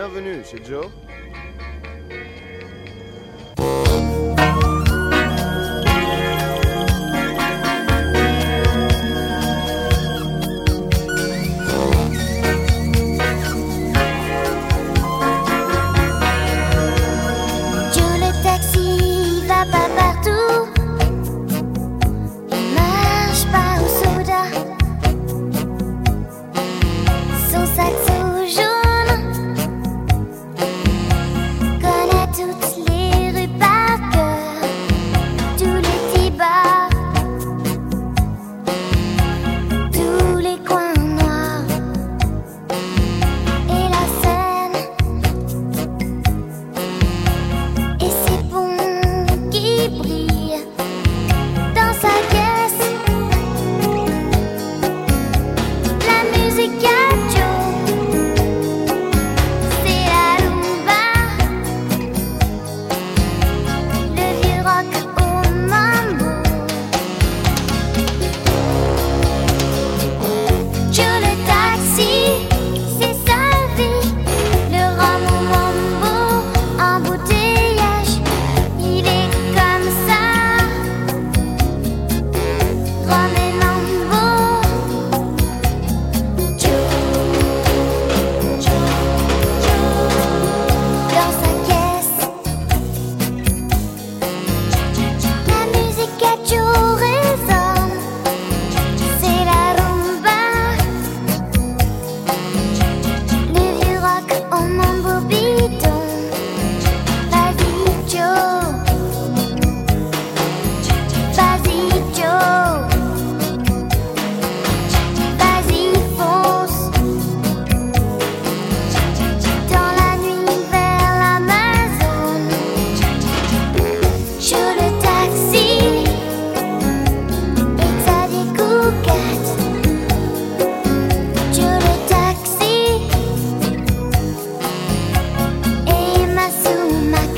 Bienvenue chez Joe. Joe le taxi va pas partout, il marche pas au soda. Son saxo jaune connaît toutes les rues par cœur, tous les petits bars, tous les coins noirs et la Seine et ses ponts qui brillent dans sa caisse. La musique à Joe, c'est la rumba, le vieux rock au mambo. Joe le taxi, c'est sa vie, le rhum au mambo, embouteillage, il est comme ça, rhum et mambo. Joe, dans sa caisse, la musique à Joe résonne, c'est la rumba, le vieux rock au mambo bidon. Vas-y Joe, vas-y Joe, vas-y fonce dans la nuit vers l'Amazone. Joe le taxi et Xavier Cugat. Joe le taxi et Emma Sumac.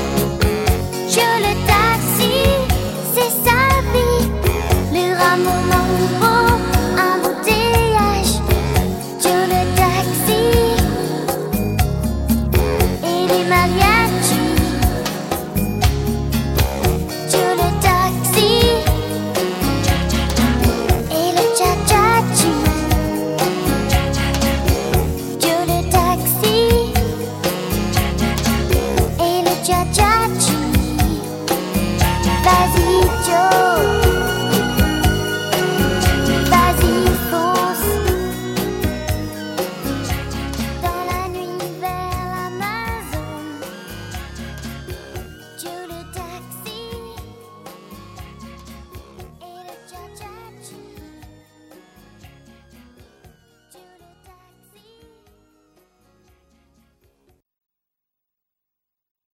Joe le taxi, c'est sa vie, le rameau